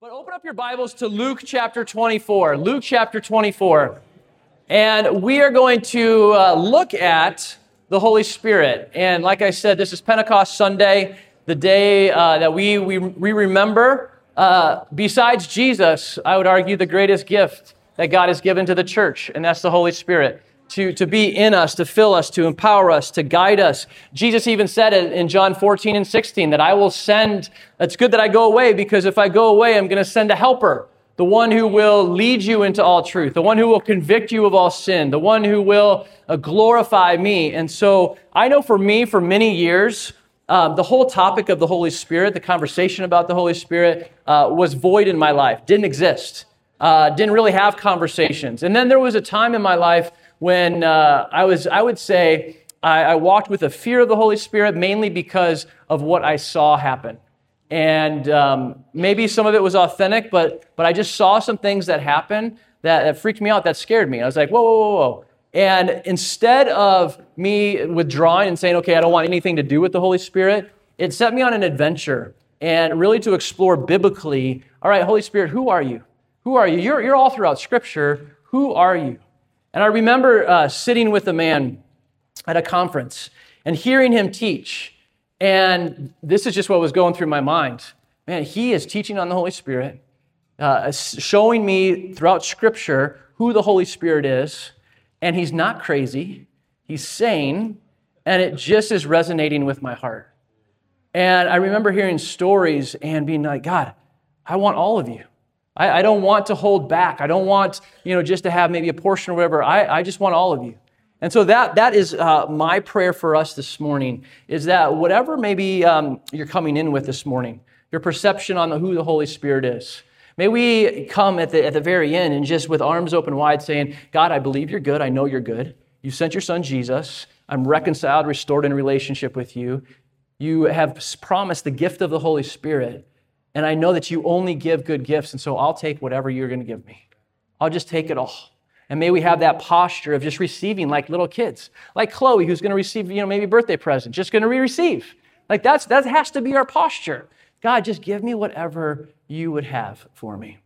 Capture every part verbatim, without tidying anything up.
But open up your Bibles to Luke chapter twenty-four. Luke chapter twenty-four. And we are going to uh, look at the Holy Spirit. And like I said, this is Pentecost Sunday, the day uh, that we, we, we remember, uh, besides Jesus, I would argue the greatest gift that God has given to the church, and that's the Holy Spirit. To, to be in us, to fill us, to empower us, to guide us. Jesus even said it in John fourteen and sixteen, that I will send, it's good that I go away, because if I go away, I'm going to send a helper, the one who will lead you into all truth, the one who will convict you of all sin, the one who will uh, glorify me. And so I know for me, for many years, uh, the whole topic of the Holy Spirit, the conversation about the Holy Spirit uh, was void in my life, didn't exist, uh, didn't really have conversations. And then there was a time in my life when uh, I was, I would say, I, I walked with a fear of the Holy Spirit, mainly because of what I saw happen. And um, maybe some of it was authentic, but but I just saw some things that happened that, that freaked me out, that scared me. I was like, whoa, whoa, whoa, whoa. And instead of me withdrawing and saying, okay, I don't want anything to do with the Holy Spirit, it set me on an adventure and really to explore biblically, all right, Holy Spirit, who are you? Who are you? You're, you're all throughout Scripture. Who are you? And I remember uh, sitting with a man at a conference and hearing him teach. And this is just what was going through my mind. Man, he is teaching on the Holy Spirit, uh, showing me throughout Scripture who the Holy Spirit is. And he's not crazy. He's sane. And it just is resonating with my heart. And I remember hearing stories and being like, God, I want all of you. I, I don't want to hold back. I don't want, you know, just to have maybe a portion or whatever. I, I just want all of you. And so that that is uh, my prayer for us this morning, is that whatever maybe um, you're coming in with this morning, your perception on the, who the Holy Spirit is, may we come at the, at the very end and just with arms open wide saying, God, I believe you're good. I know you're good. You sent your son, Jesus. I'm reconciled, restored in relationship with you. You have promised the gift of the Holy Spirit. And I know that you only give good gifts, and so I'll take whatever you're going to give me. I'll just take it all. And may we have that posture of just receiving like little kids, like Chloe, who's going to receive, you know, maybe a birthday present, just going to re-receive. Like that's that has to be our posture. God, just give me whatever you would have for me.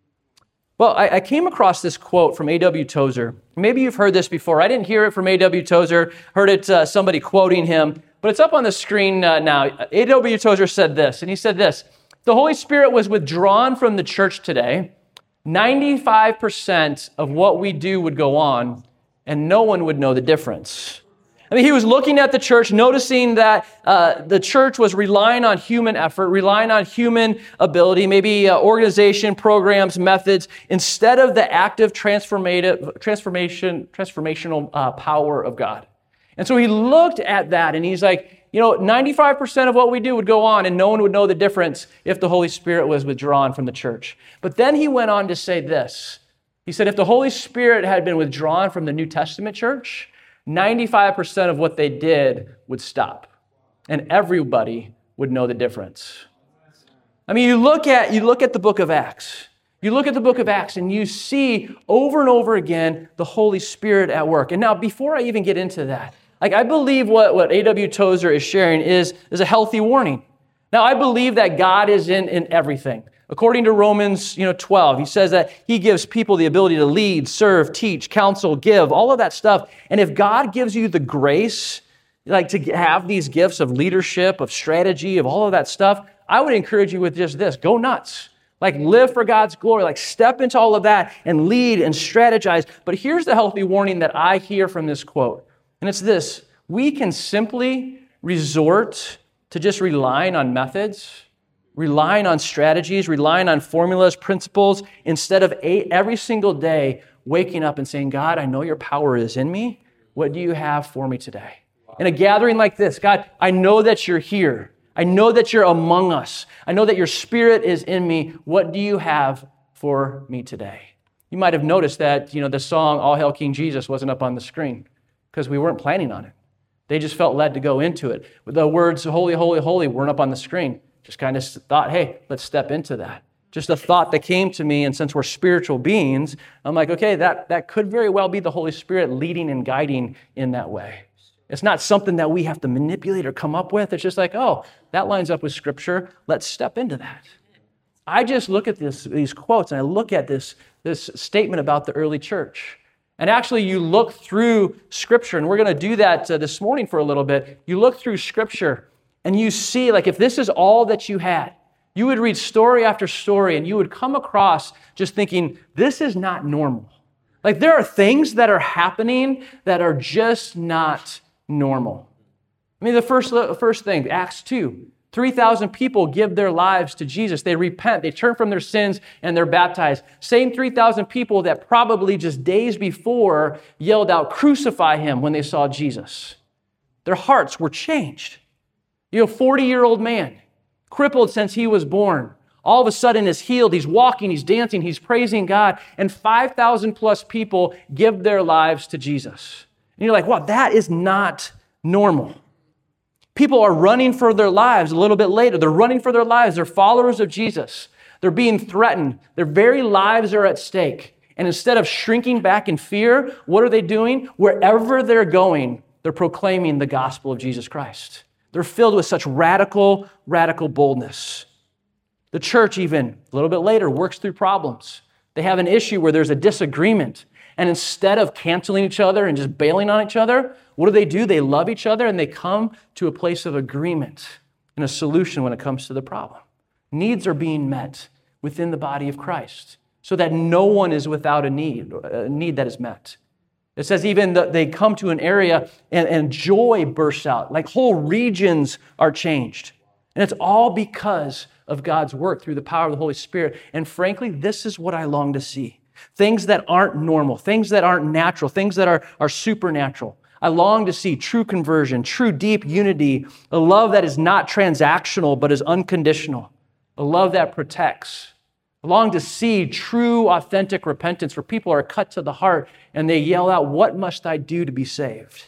Well, I, I came across this quote from A W Tozer. Maybe you've heard this before. I didn't hear it from A W Tozer, heard it uh, somebody quoting him, but it's up on the screen uh, now. A W Tozer said this, and he said this: the Holy Spirit was withdrawn from the church today, ninety-five percent of what we do would go on, and no one would know the difference. I mean, he was looking at the church, noticing that uh, the church was relying on human effort, relying on human ability, maybe uh, organization, programs, methods, instead of the active transformative, transformation, transformational uh, power of God. And so he looked at that, and he's like, you know, ninety-five percent of what we do would go on, and no one would know the difference if the Holy Spirit was withdrawn from the church. But then he went on to say this. He said, if the Holy Spirit had been withdrawn from the New Testament church, ninety-five percent of what they did would stop, and everybody would know the difference. I mean, you look at you look at the book of Acts. You look at the book of Acts, and you see over and over again the Holy Spirit at work. And now, before I even get into that, Like, I believe what, what A W Tozer is sharing is, is a healthy warning. Now, I believe that God is in, in everything. According to Romans, you know, twelve, he says that he gives people the ability to lead, serve, teach, counsel, give, all of that stuff. And if God gives you the grace, like to have these gifts of leadership, of strategy, of all of that stuff, I would encourage you with just this: go nuts. Like, live for God's glory. Like, step into all of that and lead and strategize. But here's the healthy warning that I hear from this quote. And it's this: we can simply resort to just relying on methods, relying on strategies, relying on formulas, principles, instead of eight, every single day waking up and saying, God, I know your power is in me. What do you have for me today? In a gathering like this, God, I know that you're here. I know that you're among us. I know that your Spirit is in me. What do you have for me today? You might have noticed that, you know, the song All Hail King Jesus wasn't up on the screen because we weren't planning on it. They just felt led to go into it. The words holy, holy, holy weren't up on the screen. Just kind of thought, hey, let's step into that. Just a thought that came to me, and since we're spiritual beings, I'm like, okay, that, that could very well be the Holy Spirit leading and guiding in that way. It's not something that we have to manipulate or come up with. It's just like, oh, that lines up with Scripture. Let's step into that. I just look at this, these quotes and I look at this, this statement about the early church. And actually, you look through Scripture, and we're going to do that uh, this morning for a little bit. You look through Scripture, and you see, like, if this is all that you had, you would read story after story, and you would come across just thinking, this is not normal. Like, there are things that are happening that are just not normal. I mean, the first, first thing, Acts two. three thousand people give their lives to Jesus. They repent, they turn from their sins, and they're baptized. Same three thousand people that probably just days before yelled out, "Crucify him," when they saw Jesus. Their hearts were changed. You know, forty-year-old man, crippled since he was born, all of a sudden is healed. He's walking, he's dancing, he's praising God, and five thousand plus people give their lives to Jesus. And you're like, wow, that is not normal. People are running for their lives a little bit later. They're running for their lives. They're followers of Jesus. They're being threatened. Their very lives are at stake. And instead of shrinking back in fear, what are they doing? Wherever they're going, they're proclaiming the gospel of Jesus Christ. They're filled with such radical, radical boldness. The church, even a little bit later, works through problems. They have an issue where there's a disagreement. And instead of canceling each other and just bailing on each other, what do they do? They love each other and they come to a place of agreement and a solution when it comes to the problem. Needs are being met within the body of Christ so that no one is without a need, a need that is met. It says even that they come to an area and, and joy bursts out, like whole regions are changed. And it's all because of God's work through the power of the Holy Spirit. And frankly, this is what I long to see. Things that aren't normal, things that aren't natural, things that are, are supernatural. I long to see true conversion, true deep unity, a love that is not transactional but is unconditional, a love that protects. I long to see true, authentic repentance where people are cut to the heart and they yell out, "What must I do to be saved?"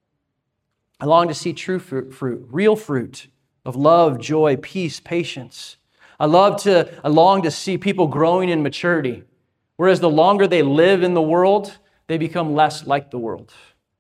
I long to see true fruit, fruit real fruit of love, joy, peace, patience. I love to, I long to see people growing in maturity. Whereas the longer they live in the world, they become less like the world.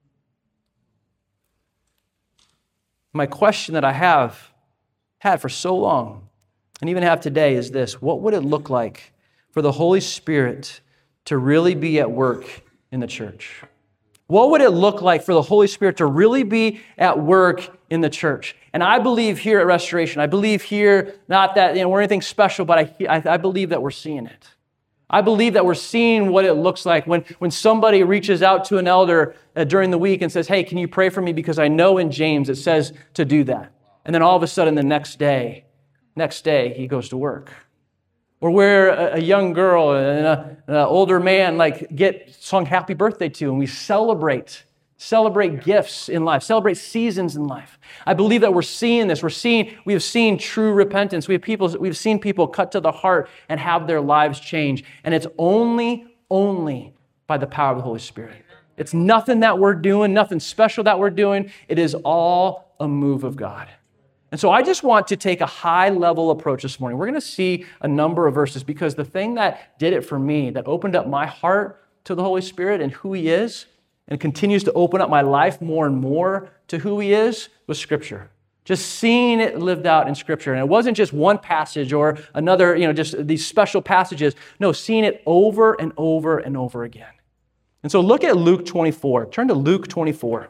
My question that I have had for so long, and even have today, is this: what would it look like for the Holy Spirit to really be at work in the church? What would it look like for the Holy Spirit to really be at work in the church? And I believe here at Restoration, I believe here, not that you know, we're anything special, but I, I, I believe that we're seeing it. I believe that we're seeing what it looks like when, when somebody reaches out to an elder uh, during the week and says, "Hey, can you pray for me? Because I know in James it says to do that." And then all of a sudden the next day, next day he goes to work. Or where a, a young girl and a, an older man like get sung happy birthday to, and we celebrate, celebrate gifts in life, celebrate seasons in life. I believe that we're seeing this. We're seeing, we have seen true repentance. We have people, we've seen people cut to the heart and have their lives change. And it's only, only by the power of the Holy Spirit. It's nothing that we're doing, nothing special that we're doing. It is all a move of God. And so I just want to take a high-level approach this morning. We're going to see a number of verses because the thing that did it for me, that opened up my heart to the Holy Spirit and who He is, and continues to open up my life more and more to who He is, was Scripture. Just seeing it lived out in Scripture. And it wasn't just one passage or another, you know, just these special passages. No, seeing it over and over and over again. And so look at Luke twenty-four. Turn to Luke twenty-four.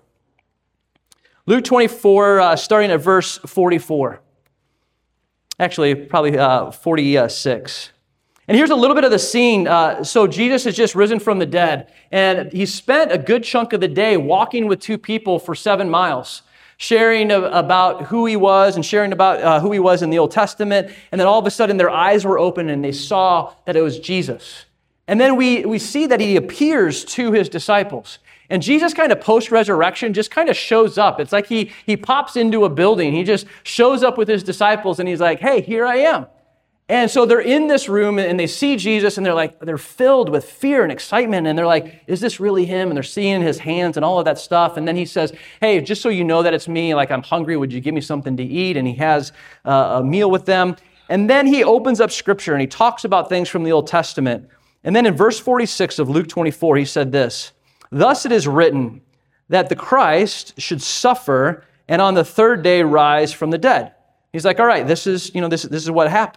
Luke twenty-four, uh, starting at verse forty-four. Actually, probably uh, forty-six. And here's a little bit of the scene. Uh, so Jesus has just risen from the dead, and he spent a good chunk of the day walking with two people for seven miles, sharing about who he was and sharing about uh, who he was in the Old Testament. And then all of a sudden, their eyes were open, and they saw that it was Jesus. And then we, we see that he appears to his disciples. And Jesus kind of post-resurrection just kind of shows up. It's like he, he pops into a building. He just shows up with his disciples, and he's like, "Hey, here I am." And so they're in this room and they see Jesus and they're like, they're filled with fear and excitement. And they're like, "Is this really him?" And they're seeing his hands and all of that stuff. And then he says, "Hey, just so you know that it's me, like I'm hungry, would you give me something to eat?" And he has uh, a meal with them. And then he opens up Scripture and he talks about things from the Old Testament. And then in verse forty-six of Luke twenty-four, he said this: "Thus it is written that the Christ should suffer and on the third day rise from the dead." He's like, all right, this is, you know, this, this is what happened.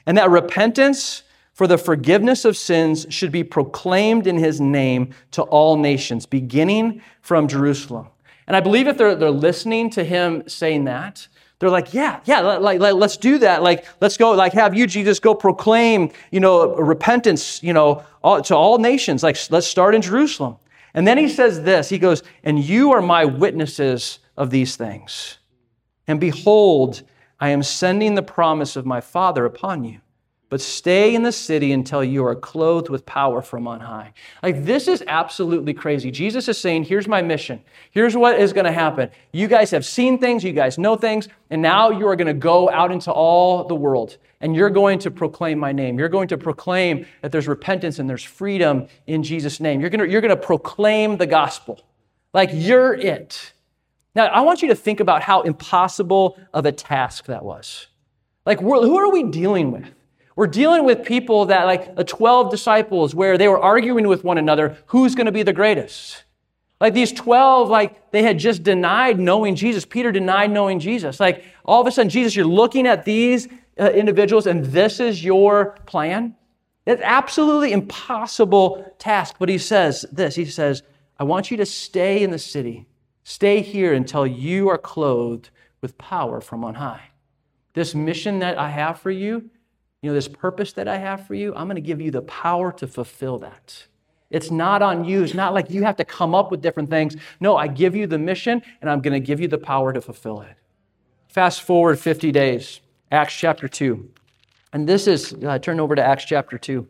and that repentance for the forgiveness of sins should be proclaimed in his name to all nations, beginning from Jerusalem. And I believe if they're, they're listening to him saying that, they're like, yeah, yeah, like, like, let's do that. Like, let's go, like, have you, Jesus, go proclaim, you know, repentance, you know, all, to all nations. Like, let's start in Jerusalem. And then he says this, he goes, and you are my witnesses of these things. And behold, I am sending the promise of my Father upon you. But stay in the city until you are clothed with power from on high. Like, this is absolutely crazy. Jesus is saying, here's my mission. Here's what is going to happen. You guys have seen things, you guys know things, and now you are going to go out into all the world, and you're going to proclaim my name. You're going to proclaim that there's repentance and there's freedom in Jesus' name. You're going to, you're going to proclaim the gospel. Like, you're it. Now, I want you to think about how impossible of a task that was. Like, who are we dealing with? We're dealing with people that, like the twelve disciples, where they were arguing with one another, who's going to be the greatest? Like these twelve, like they had just denied knowing Jesus. Peter denied knowing Jesus. Like all of a sudden, Jesus, you're looking at these uh, individuals and this is your plan? It's absolutely impossible task. But he says this, he says, I want you to stay in the city. Stay here until you are clothed with power from on high. This mission that I have for you, you know, this purpose that I have for you, I'm going to give you the power to fulfill that. It's not on you. It's not like you have to come up with different things. No, I give you the mission, and I'm going to give you the power to fulfill it. Fast forward fifty days, Acts chapter two. And this is, uh, turn over to Acts chapter two.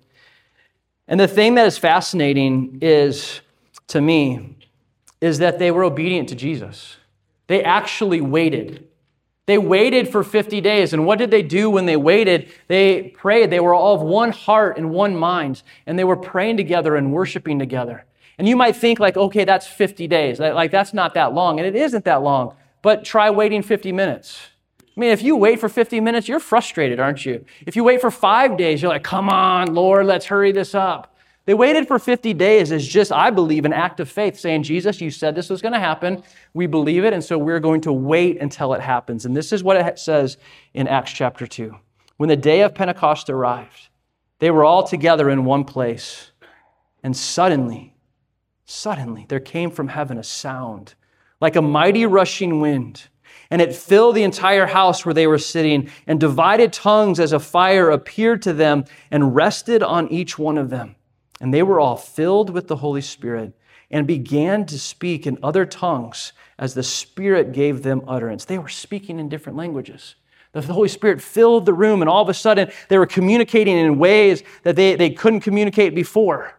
And the thing that is fascinating is, to me, is that they were obedient to Jesus. They actually waited. They waited for fifty days. And what did they do when they waited? They prayed. They were all of one heart and one mind. And they were praying together and worshiping together. And you might think like, okay, that's fifty days. Like, that's not that long. And it isn't that long. But try waiting fifty minutes. I mean, if you wait for fifty minutes, you're frustrated, aren't you? If you wait for five days, you're like, come on, Lord, let's hurry this up. They waited for fifty days as just, I believe, an act of faith, saying, Jesus, you said this was going to happen. We believe it, and so we're going to wait until it happens. And this is what it says in Acts chapter two. When the day of Pentecost arrived, they were all together in one place. And suddenly, suddenly, there came from heaven a sound like a mighty rushing wind, and it filled the entire house where they were sitting, and divided tongues as a fire appeared to them and rested on each one of them. And they were all filled with the Holy Spirit and began to speak in other tongues as the Spirit gave them utterance. They were speaking in different languages. The Holy Spirit filled the room, and all of a sudden they were communicating in ways that they, they couldn't communicate before.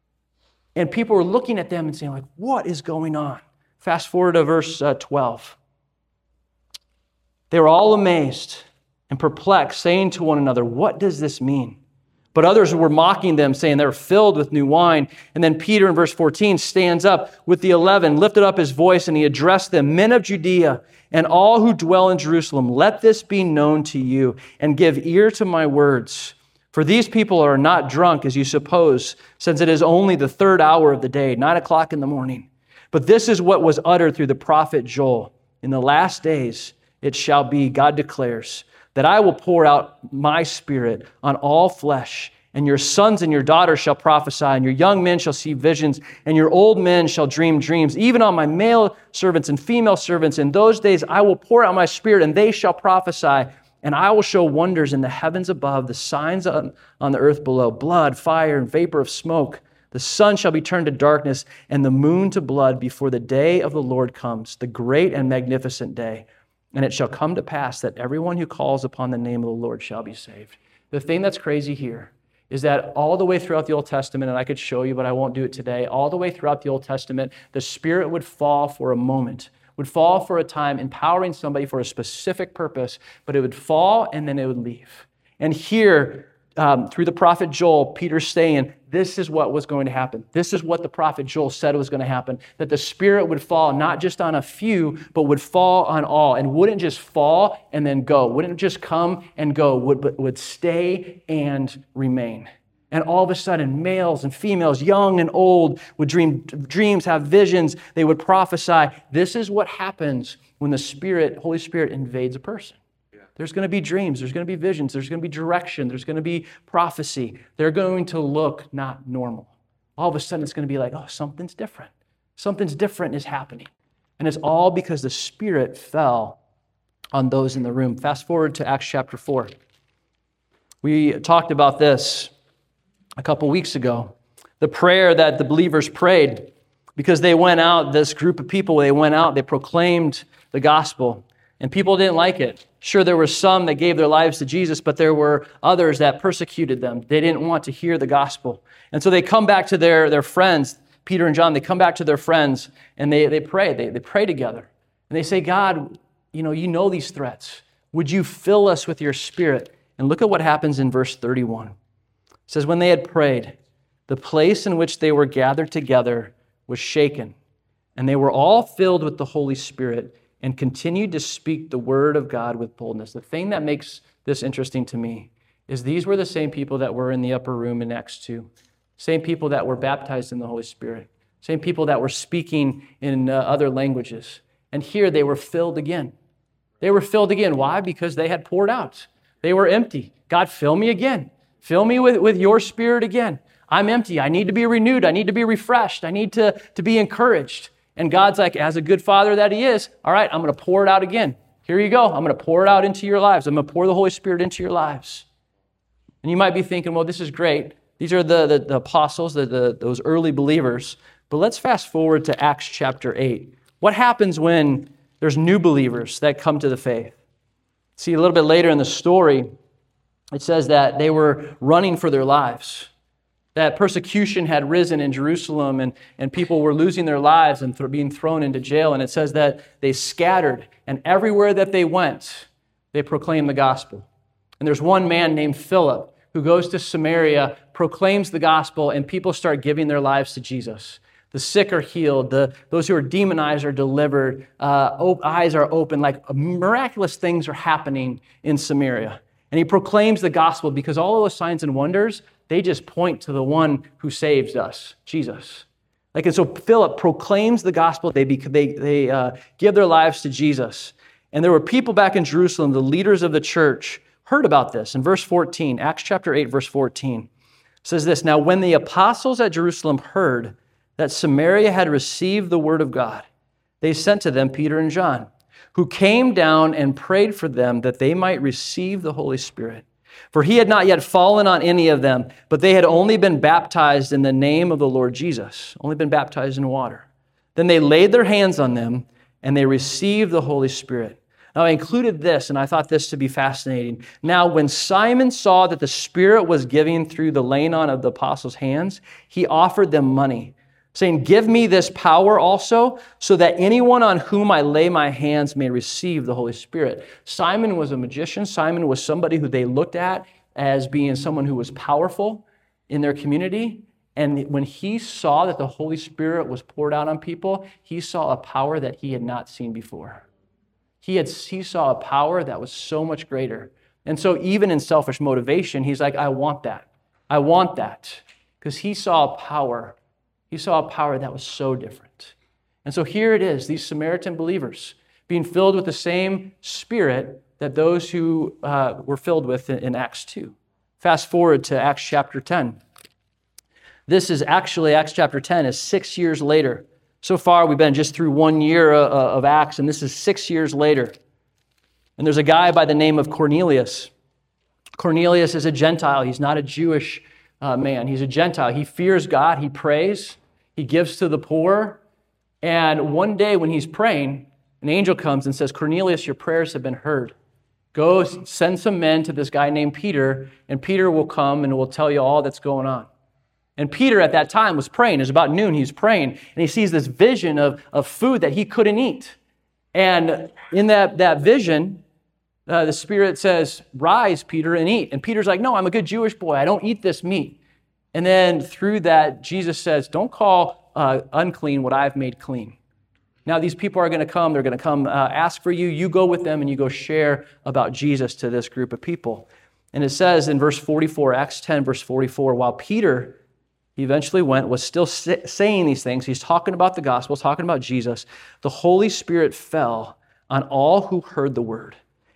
And people were looking at them and saying, like, what is going on? Fast forward to verse uh, twelve. They were all amazed and perplexed, saying to one another, what does this mean? But others were mocking them, saying they were filled with new wine. And then Peter in verse fourteen stands up with the eleven, lifted up his voice, and he addressed them, men of Judea and all who dwell in Jerusalem, let this be known to you, and give ear to my words. For these people are not drunk, as you suppose, since it is only the third hour of the day, nine o'clock in the morning. But this is what was uttered through the prophet Joel. In the last days it shall be, God declares, that I will pour out my Spirit on all flesh, and your sons and your daughters shall prophesy, and your young men shall see visions, and your old men shall dream dreams. Even on my male servants and female servants, in those days I will pour out my Spirit, and they shall prophesy, and I will show wonders in the heavens above, the signs on, on the earth below, blood, fire, and vapor of smoke. The sun shall be turned to darkness, and the moon to blood before the day of the Lord comes, the great and magnificent day. And it shall come to pass that everyone who calls upon the name of the Lord shall be saved. The thing that's crazy here is that all the way throughout the Old Testament, and I could show you, but I won't do it today, all the way throughout the Old Testament, the Spirit would fall for a moment, would fall for a time, empowering somebody for a specific purpose, but it would fall and then it would leave. And here, um, through the prophet Joel, Peter's saying, this is what was going to happen. This is what the prophet Joel said was going to happen, that the Spirit would fall not just on a few, but would fall on all, and wouldn't just fall and then go, wouldn't just come and go, would, but would stay and remain. And all of a sudden, males and females, young and old, would dream dreams, have visions, they would prophesy. This is what happens when the Spirit, Holy Spirit invades a person. There's going to be dreams. There's going to be visions. There's going to be direction. There's going to be prophecy. They're going to look not normal. All of a sudden, it's going to be like, oh, something's different. Something's different is happening. And it's all because the Spirit fell on those in the room. Fast forward to Acts chapter four. We talked about this a couple weeks ago. The prayer that the believers prayed, because they went out, this group of people, they went out, they proclaimed the gospel, and people didn't like it. Sure, there were some that gave their lives to Jesus, but there were others that persecuted them. They didn't want to hear the gospel. And so they come back to their, their friends, Peter and John, they come back to their friends, and they, they pray. They, they pray together. And they say, God, you know, you know these threats. Would you fill us with your Spirit? And look at what happens in verse thirty-one. It says, when they had prayed, the place in which they were gathered together was shaken, and they were all filled with the Holy Spirit and continued to speak the word of God with boldness. The thing that makes this interesting to me is these were the same people that were in the upper room in Acts two, same people that were baptized in the Holy Spirit, same people that were speaking in uh, other languages. And here they were filled again. They were filled again. Why? Because they had poured out. They were empty. God, fill me again. Fill me with, with your Spirit again. I'm empty. I need to be renewed. I need to be refreshed. I need to, to be encouraged. And God's like, as a good father that he is, all right, I'm going to pour it out again. Here you go. I'm going to pour it out into your lives. I'm going to pour the Holy Spirit into your lives. And you might be thinking, well, this is great. These are the, the, the apostles, the, the, those early believers. But let's fast forward to Acts chapter eight. What happens when there's new believers that come to the faith? See, a little bit later in the story, it says that they were running for their lives, that persecution had risen in Jerusalem, and, and people were losing their lives and th- being thrown into jail. And it says that they scattered, and everywhere that they went, they proclaimed the gospel. And there's one man named Philip who goes to Samaria, proclaims the gospel, and people start giving their lives to Jesus. The sick are healed. The, those who are demonized are delivered. Uh, op- eyes are open. Like miraculous things are happening in Samaria. And he proclaims the gospel because all of those signs and wonders, they just point to the one who saves us, Jesus. Like, and so Philip proclaims the gospel. They, they, they uh, give their lives to Jesus. And there were people back in Jerusalem, the leaders of the church, heard about this. In verse fourteen, Acts chapter eight, verse fourteen, says this, now when the apostles at Jerusalem heard that Samaria had received the word of God, they sent to them Peter and John, who came down and prayed for them that they might receive the Holy Spirit. For he had not yet fallen on any of them, but they had only been baptized in the name of the Lord Jesus, only been baptized in water. Then they laid their hands on them, and they received the Holy Spirit. Now, I included this, and I thought this to be fascinating. Now, when Simon saw that the Spirit was giving through the laying on of the apostles' hands, he offered them money, saying, give me this power also, so that anyone on whom I lay my hands may receive the Holy Spirit. Simon was a magician. Simon was somebody who they looked at as being someone who was powerful in their community. And when he saw that the Holy Spirit was poured out on people, he saw a power that he had not seen before. He, had, he saw a power that was so much greater. And so even in selfish motivation, he's like, I want that. I want that. Because he saw a power. He saw a power that was so different. And so here it is, these Samaritan believers being filled with the same Spirit that those who uh, were filled with in, in Acts two. Fast forward to Acts chapter ten. This is actually, Acts chapter ten is six years later. So far, we've been just through one year uh, of Acts, and this is six years later. And there's a guy by the name of Cornelius. Cornelius is a Gentile. He's not a Jewish uh, man. He's a Gentile. He fears God. He prays. He gives to the poor. And one day when he's praying, an angel comes and says, Cornelius, your prayers have been heard. Go send some men to this guy named Peter, and Peter will come and will tell you all that's going on. And Peter at that time was praying. It was about noon. He's praying, and he sees this vision of, of food that he couldn't eat. And in that, that vision, uh, the Spirit says, rise, Peter, and eat. And Peter's like, no, I'm a good Jewish boy. I don't eat this meat. And then through that, Jesus says, don't call uh, unclean what I've made clean. Now these people are going to come. They're going to come uh, ask for you. You go with them, and you go share about Jesus to this group of people. And it says in verse forty-four, Acts ten, verse forty-four, while Peter... he eventually went, was still saying these things. He's talking about the gospel, talking about Jesus. The Holy Spirit fell on all who heard the word.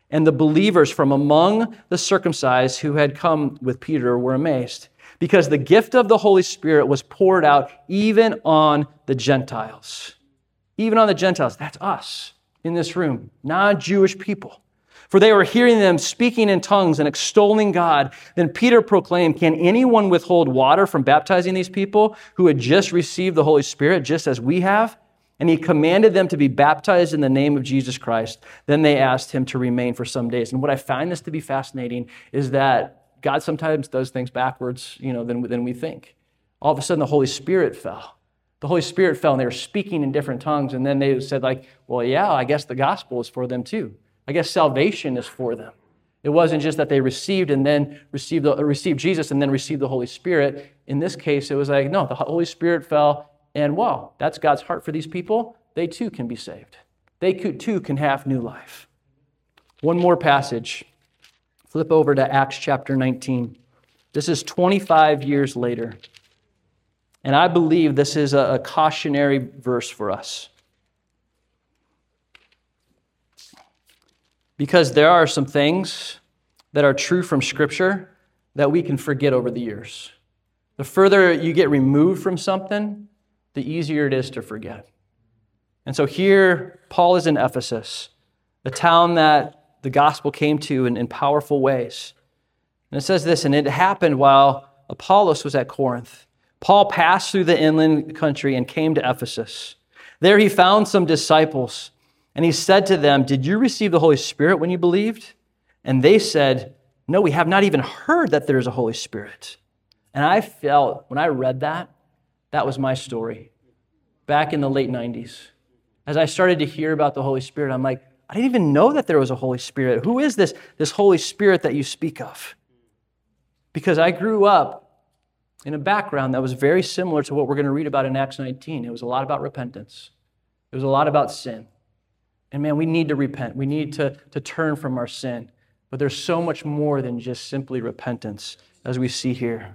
And the believers from among the circumcised who had come with Peter were amazed, because the gift of the Holy Spirit was poured out even on the Gentiles. Even on the Gentiles. That's us in this room, non-Jewish people. For they were hearing them speaking in tongues and extolling God. Then Peter proclaimed, "Can anyone withhold water from baptizing these people who had just received the Holy Spirit, just as we have?" And he commanded them to be baptized in the name of Jesus Christ. Then they asked him to remain for some days. And what I find this to be fascinating is that God sometimes does things backwards, you know, than, than we think. All of a sudden, the Holy Spirit fell. The Holy Spirit fell, and they were speaking in different tongues. And then they said, like, well, yeah, I guess the gospel is for them too. I guess salvation is for them. It wasn't just that they received and then received, the, received Jesus and then received the Holy Spirit. In this case, it was like, no, the Holy Spirit fell, and wow, that's God's heart for these people. They too can be saved. They too can have new life. One more passage. Flip over to Acts chapter nineteen. This is twenty-five years later. And I believe this is a, a cautionary verse for us. Because there are some things that are true from Scripture that we can forget over the years. The further you get removed from something, the easier it is to forget. And so here, Paul is in Ephesus, the town that the gospel came to in, in powerful ways. And it says this, "And it happened while Apollos was at Corinth. Paul passed through the inland country and came to Ephesus. There he found some disciples. And he said to them, 'Did you receive the Holy Spirit when you believed?' And they said, 'No, we have not even heard that there is a Holy Spirit.'" And I felt, when I read that, that was my story. Back in the late nineties. As I started to hear about the Holy Spirit, I'm like, I didn't even know that there was a Holy Spirit. Who is this, this Holy Spirit that you speak of? Because I grew up in a background that was very similar to what we're going to read about in Acts nineteen. It was a lot about repentance. It was a lot about sin. And man, we need to repent. We need to, to turn from our sin. But there's so much more than just simply repentance, as we see here.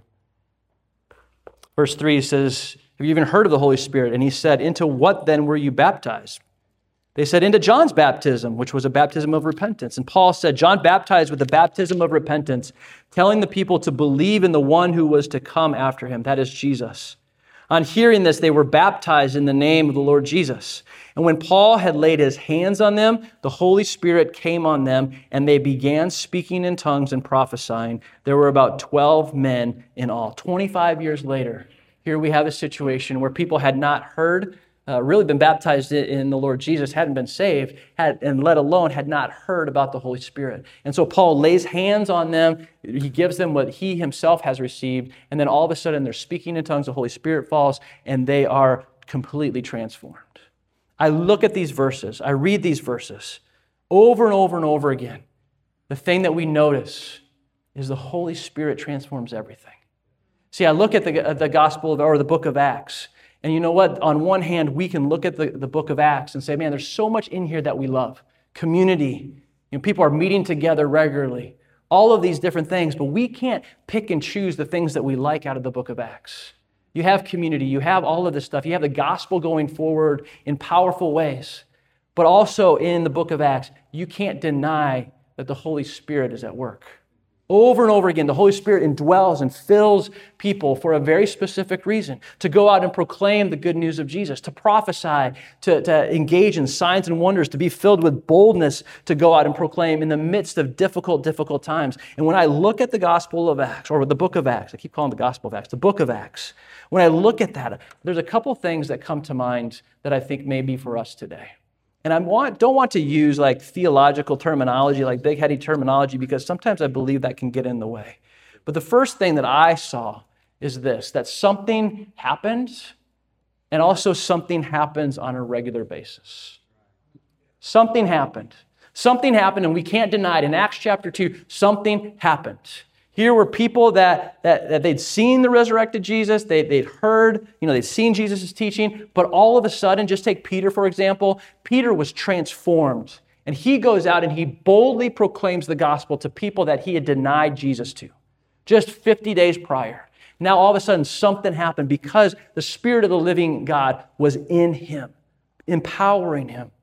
Verse three says, "Have you even heard of the Holy Spirit?" And he said, "Into what then were you baptized?" They said, "Into John's baptism," which was a baptism of repentance. And Paul said, "John baptized with the baptism of repentance, telling the people to believe in the one who was to come after him, that is Jesus." On hearing this, they were baptized in the name of the Lord Jesus. And when Paul had laid his hands on them, the Holy Spirit came on them, and they began speaking in tongues and prophesying. There were about twelve men in all. twenty-five years later, here we have a situation where people had not heard, uh, really been baptized in the Lord Jesus, hadn't been saved, had, and let alone had not heard about the Holy Spirit. And so Paul lays hands on them. He gives them what he himself has received. And then all of a sudden they're speaking in tongues. The Holy Spirit falls and they are completely transformed. I look at these verses. I read these verses over and over and over again. The thing that we notice is the Holy Spirit transforms everything. See, I look at the, the gospel of, or the book of Acts. And you know what? On one hand, we can look at the, the book of Acts and say, man, there's so much in here that we love. Community. You know, people are meeting together regularly. All of these different things. But we can't pick and choose the things that we like out of the book of Acts. You have community. You have all of this stuff. You have the gospel going forward in powerful ways. But also in the book of Acts, you can't deny that the Holy Spirit is at work. Over and over again, the Holy Spirit indwells and fills people for a very specific reason. To go out and proclaim the good news of Jesus, to prophesy, to, to engage in signs and wonders, to be filled with boldness to go out and proclaim in the midst of difficult, difficult times. And when I look at the Gospel of Acts, or the book of Acts, I keep calling it the Gospel of Acts, the book of Acts, when I look at that, there's a couple things that come to mind that I think may be for us today. And I want, don't want to use like theological terminology, like big heady terminology, because sometimes I believe that can get in the way. But the first thing that I saw is this, that something happened and also something happens on a regular basis. Something happened. Something happened and we can't deny it. In Acts chapter two, something happened. Here were people that, that, that they'd seen the resurrected Jesus, they, they'd heard, you know, they'd seen Jesus' teaching, but all of a sudden, just take Peter, for example, Peter was transformed. And he goes out and he boldly proclaims the gospel to people that he had denied Jesus to, just fifty days prior. Now, all of a sudden, something happened because the Spirit of the living God was in him, empowering him.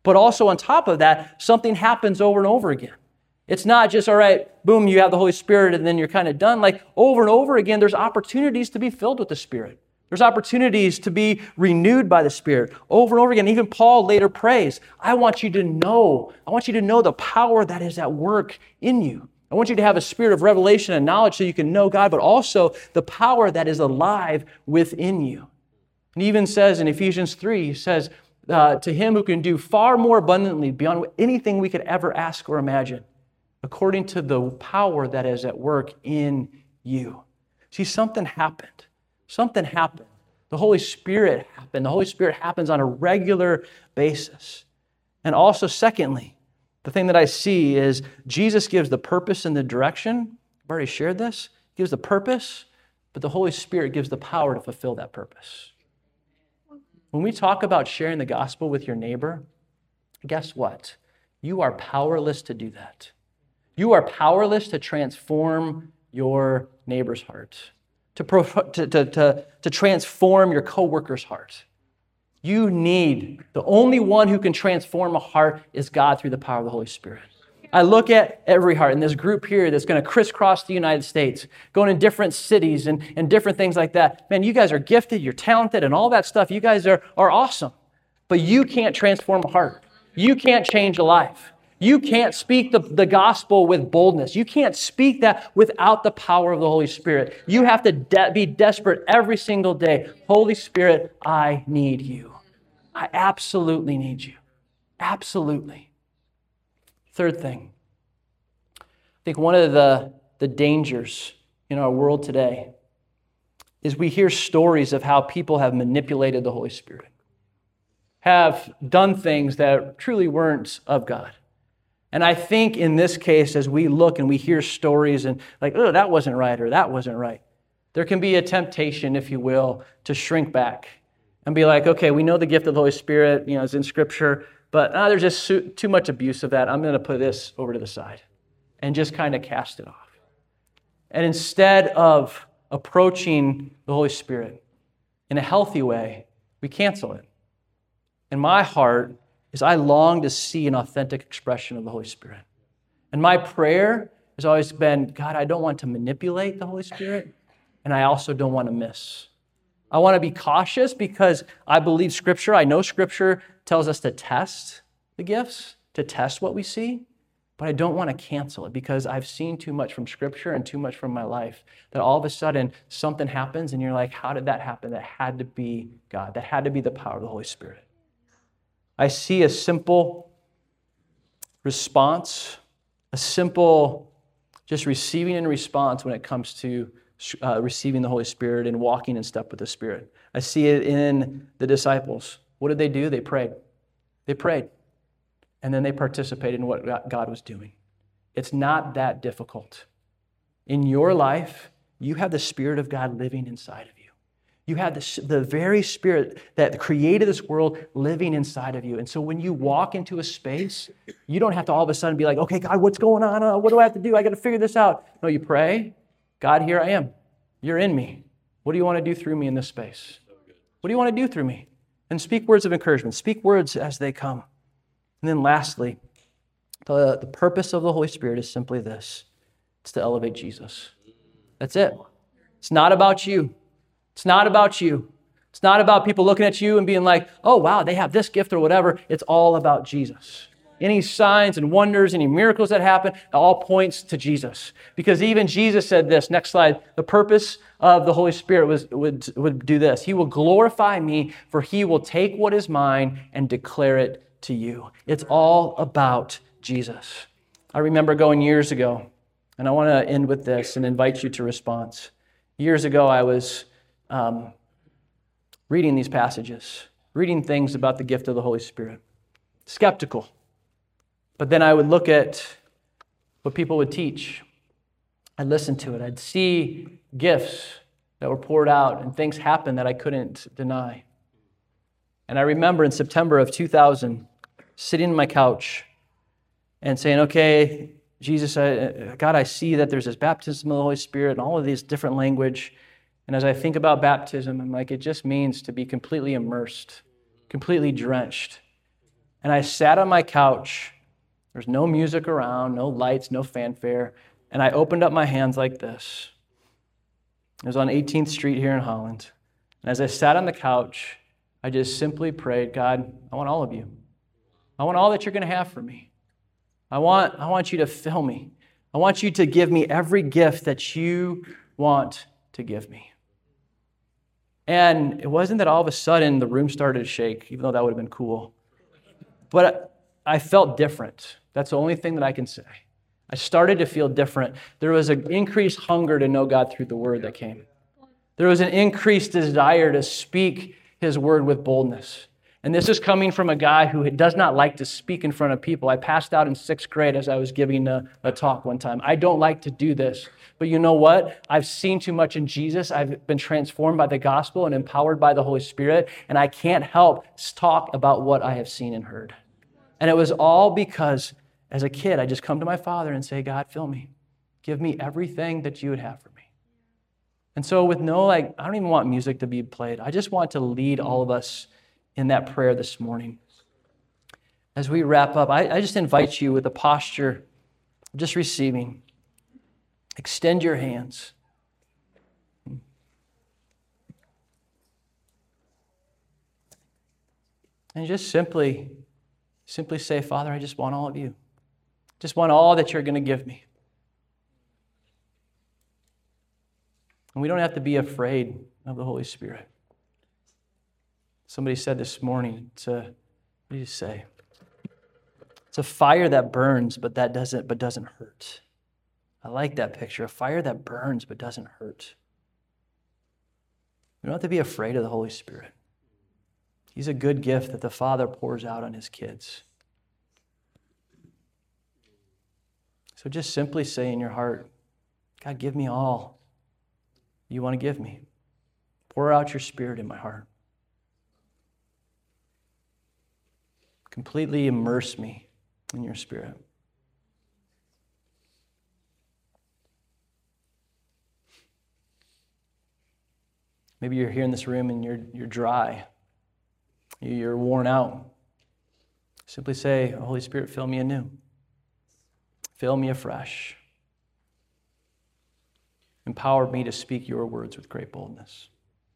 But also on top of that, something happens over and over again. It's not just, all right, boom, you have the Holy Spirit and then you're kind of done. Like over and over again, there's opportunities to be filled with the Spirit. There's opportunities to be renewed by the Spirit over and over again. Even Paul later prays, I want you to know, I want you to know the power that is at work in you. I want you to have a spirit of revelation and knowledge so you can know God, but also the power that is alive within you. And he even says in Ephesians three, he says, uh, to him who can do far more abundantly beyond anything we could ever ask or imagine, according to the power that is at work in you. See, something happened. Something happened. The Holy Spirit happened. The Holy Spirit happens on a regular basis. And also, secondly, the thing that I see is Jesus gives the purpose and the direction. I've already shared this. He gives the purpose, but the Holy Spirit gives the power to fulfill that purpose. When we talk about sharing the gospel with your neighbor, guess what? You are powerless to do that. You are powerless to transform your neighbor's heart, to, pro, to, to, to, to transform your coworker's heart. You need, the only one who can transform a heart is God through the power of the Holy Spirit. I look at every heart in this group here that's going to crisscross the United States, going in different cities and, and different things like that. Man, you guys are gifted, you're talented, and all that stuff. You guys are, are awesome. But you can't transform a heart. You can't change a life. You can't speak the, the gospel with boldness. You can't speak that without the power of the Holy Spirit. You have to de- be desperate every single day. Holy Spirit, I need you. I absolutely need you. Absolutely. Third thing, I think one of the, the dangers in our world today is we hear stories of how people have manipulated the Holy Spirit, have done things that truly weren't of God. And I think in this case, as we look and we hear stories and like, oh, that wasn't right or that wasn't right, there can be a temptation, if you will, to shrink back and be like, okay, we know the gift of the Holy Spirit, you know, is in Scripture, but oh, there's just too much abuse of that. I'm going to put this over to the side and just kind of cast it off. And instead of approaching the Holy Spirit in a healthy way, we cancel it. And my heart is I long to see an authentic expression of the Holy Spirit. And my prayer has always been, God, I don't want to manipulate the Holy Spirit, and I also don't want to miss. I want to be cautious because I believe Scripture, I know Scripture tells us to test the gifts, to test what we see, but I don't want to cancel it because I've seen too much from Scripture and too much from my life that all of a sudden something happens and you're like, how did that happen? That had to be God. That had to be the power of the Holy Spirit. I see a simple response, a simple just receiving and response when it comes to uh, receiving the Holy Spirit and walking in step with the Spirit. I see it in the disciples. What did they do? They prayed. They prayed. And then they participated in what God was doing. It's not that difficult. In your life, you have the Spirit of God living inside of you. You have the, the very Spirit that created this world living inside of you. And so when you walk into a space, you don't have to all of a sudden be like, okay, God, what's going on? Uh, what do I have to do? I got to figure this out. No, you pray, God, here I am. You're in me. What do you want to do through me in this space? What do you want to do through me? And speak words of encouragement. Speak words as they come. And then lastly, the, the purpose of the Holy Spirit is simply this. It's to elevate Jesus. That's it. It's not about you. It's not about you. It's not about people looking at you and being like, oh, wow, they have this gift or whatever. It's all about Jesus. Any signs and wonders, any miracles that happen, it all points to Jesus. Because even Jesus said this, next slide, the purpose of the Holy Spirit was, would, would do this. He will glorify me, for he will take what is mine and declare it to you. It's all about Jesus. I remember going years ago, and I want to end with this and invite you to response. Years ago, I was um, reading these passages, reading things about the gift of the Holy Spirit, skeptical. But then I would look at what people would teach. I'd listen to it. I'd see gifts that were poured out and things happened that I couldn't deny. And I remember in September of two thousand, sitting on my couch and saying, okay, Jesus, I, God, I see that there's this baptism of the Holy Spirit and all of these different language. And as I think about baptism, I'm like, it just means to be completely immersed, completely drenched. And I sat on my couch. There's no music around, no lights, no fanfare. And I opened up my hands like this. It was on eighteenth Street here in Holland. And as I sat on the couch, I just simply prayed, God, I want all of you. I want all that you're going to have for me. I want, I want you to fill me. I want you to give me every gift that you want to give me. And it wasn't that all of a sudden the room started to shake, even though that would have been cool. But I felt different. That's the only thing that I can say. I started to feel different. There was an increased hunger to know God through the word that came. There was an increased desire to speak his word with boldness. And this is coming from a guy who does not like to speak in front of people. I passed out in sixth grade as I was giving a, a talk one time. I don't like to do this. But you know what? I've seen too much in Jesus. I've been transformed by the gospel and empowered by the Holy Spirit. And I can't help talk about what I have seen and heard. And it was all because as a kid, I just come to my Father and say, God, fill me. Give me everything that you would have for me. And so with no, like, I don't even want music to be played. I just want to lead all of us in that prayer this morning. As we wrap up, I, I just invite you with a posture of just receiving. Extend your hands. And just simply, simply say, Father, I just want all of you. Just want all that you're going to give me. And we don't have to be afraid of the Holy Spirit. Somebody said this morning, it's a, what do you say? It's a fire that burns, but that doesn't, but doesn't hurt. I like that picture, a fire that burns but doesn't hurt. We don't have to be afraid of the Holy Spirit. He's a good gift that the Father pours out on his kids. So just simply say in your heart, God, give me all you want to give me. Pour out your Spirit in my heart. Completely immerse me in your Spirit. Maybe you're here in this room and you're, you're dry. You're worn out. Simply say, Holy Spirit, fill me anew. Fill me afresh. Empower me to speak your words with great boldness.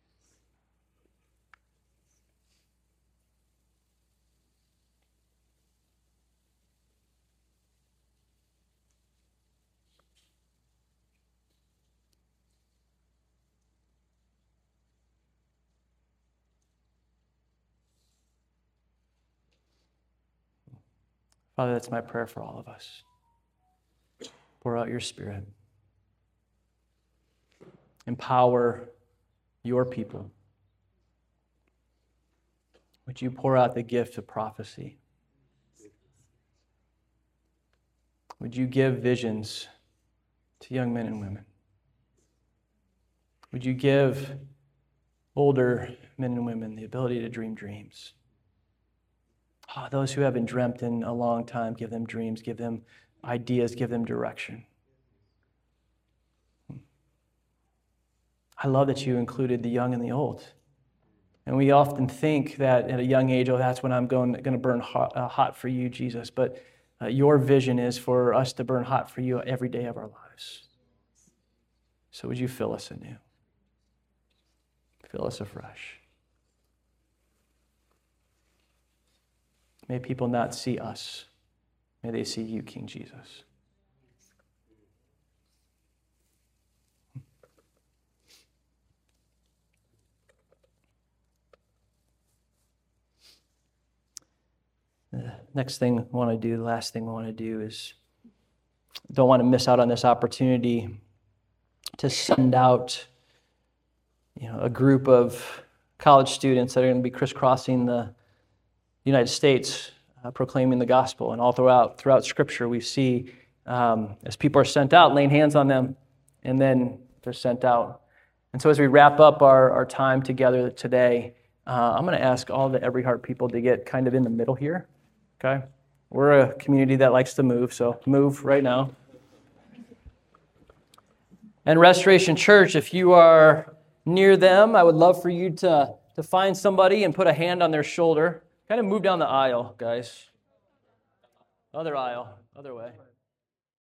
Father, that's my prayer for all of us. Pour out your Spirit. Empower your people. Would you pour out the gift of prophecy? Would you give visions to young men and women? Would you give older men and women the ability to dream dreams? Oh, those who haven't dreamt in a long time, give them dreams, give them ideas, give them direction. I love that you included the young and the old. And we often think that at a young age, oh, that's when I'm going, going to burn hot, uh, hot for you, Jesus. But uh, your vision is for us to burn hot for you every day of our lives. So would you fill us anew? Fill us afresh. May people not see us. May they see you, King Jesus. The next thing I want to do, the last thing I want to do is, don't want to miss out on this opportunity to send out, you know, a group of college students that are going to be crisscrossing the United States, uh, proclaiming the gospel. And all throughout throughout Scripture, we see um, as people are sent out, laying hands on them, and then they're sent out. And so as we wrap up our, our time together today, uh, I'm going to ask all the Every Heart people to get kind of in the middle here, okay? We're a community that likes to move, so move right now. And Restoration Church, if you are near them, I would love for you to, to find somebody and put a hand on their shoulder. Kind of move down the aisle, guys. Other aisle, other way.